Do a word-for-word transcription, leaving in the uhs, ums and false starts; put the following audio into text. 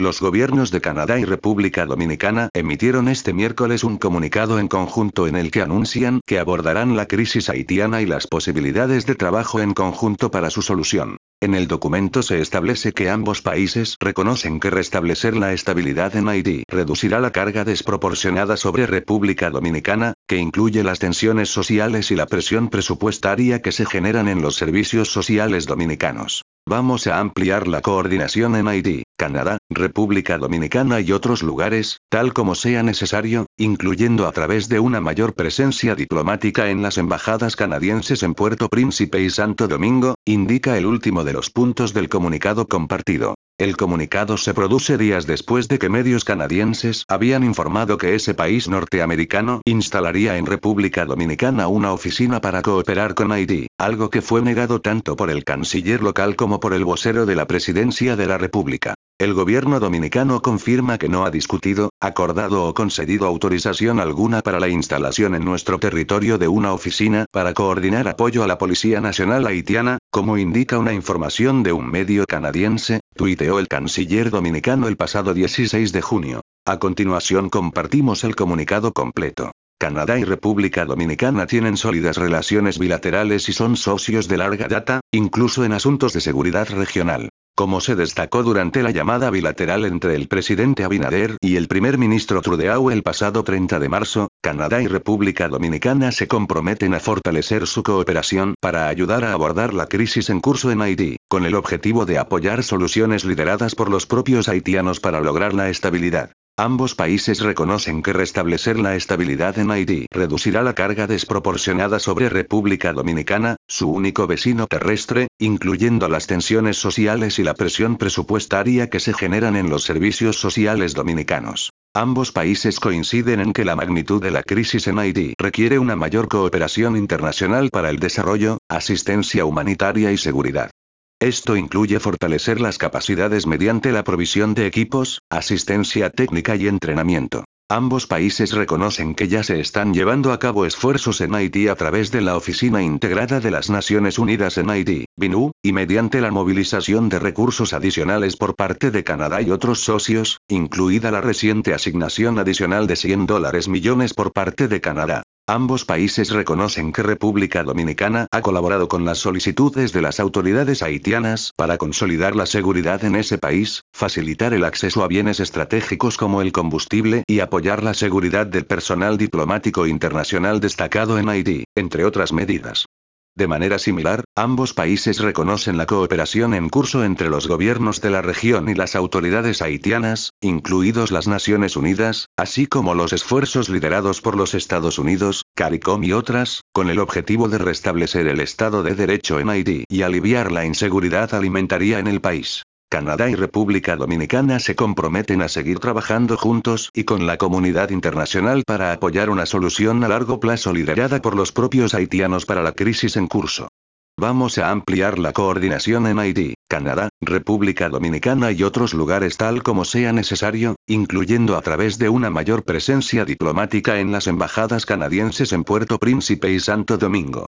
Los gobiernos de Canadá y República Dominicana emitieron este miércoles un comunicado en conjunto en el que anuncian que abordarán la crisis haitiana y las posibilidades de trabajo en conjunto para su solución. En el documento se establece que ambos países reconocen que restablecer la estabilidad en Haití reducirá la carga desproporcionada sobre República Dominicana, que incluye las tensiones sociales y la presión presupuestaria que se generan en los servicios sociales dominicanos. Vamos a ampliar la coordinación en Haití, Canadá, República Dominicana y otros lugares, tal como sea necesario, incluyendo a través de una mayor presencia diplomática en las embajadas canadienses en Puerto Príncipe y Santo Domingo, indica el último de los puntos del comunicado compartido. El comunicado se produce días después de que medios canadienses habían informado que ese país norteamericano instalaría en República Dominicana una oficina para cooperar con Haití, algo que fue negado tanto por el canciller local como por el vocero de la Presidencia de la República. El gobierno dominicano confirma que no ha discutido, acordado o concedido autorización alguna para la instalación en nuestro territorio de una oficina para coordinar apoyo a la Policía Nacional Haitiana, como indica una información de un medio canadiense, tuiteó el canciller dominicano el pasado dieciséis de junio. A continuación compartimos el comunicado completo. Canadá y República Dominicana tienen sólidas relaciones bilaterales y son socios de larga data, incluso en asuntos de seguridad regional. Como se destacó durante la llamada bilateral entre el presidente Abinader y el primer ministro Trudeau el pasado treinta de marzo, Canadá y República Dominicana se comprometen a fortalecer su cooperación para ayudar a abordar la crisis en curso en Haití, con el objetivo de apoyar soluciones lideradas por los propios haitianos para lograr la estabilidad. Ambos países reconocen que restablecer la estabilidad en Haití reducirá la carga desproporcionada sobre República Dominicana, su único vecino terrestre, incluyendo las tensiones sociales y la presión presupuestaria que se generan en los servicios sociales dominicanos. Ambos países coinciden en que la magnitud de la crisis en Haití requiere una mayor cooperación internacional para el desarrollo, asistencia humanitaria y seguridad. Esto incluye fortalecer las capacidades mediante la provisión de equipos, asistencia técnica y entrenamiento. Ambos países reconocen que ya se están llevando a cabo esfuerzos en Haití a través de la Oficina Integrada de las Naciones Unidas en Haití, B I N U, y mediante la movilización de recursos adicionales por parte de Canadá y otros socios, incluida la reciente asignación adicional de cien dólares millones por parte de Canadá. Ambos países reconocen que República Dominicana ha colaborado con las solicitudes de las autoridades haitianas para consolidar la seguridad en ese país, facilitar el acceso a bienes estratégicos como el combustible y apoyar la seguridad del personal diplomático internacional destacado en Haití, entre otras medidas. De manera similar, ambos países reconocen la cooperación en curso entre los gobiernos de la región y las autoridades haitianas, incluidos las Naciones Unidas, así como los esfuerzos liderados por los Estados Unidos, CARICOM y otras, con el objetivo de restablecer el Estado de Derecho en Haití y aliviar la inseguridad alimentaria en el país. Canadá y República Dominicana se comprometen a seguir trabajando juntos y con la comunidad internacional para apoyar una solución a largo plazo liderada por los propios haitianos para la crisis en curso. Vamos a ampliar la coordinación en Haití, Canadá, República Dominicana y otros lugares tal como sea necesario, incluyendo a través de una mayor presencia diplomática en las embajadas canadienses en Puerto Príncipe y Santo Domingo.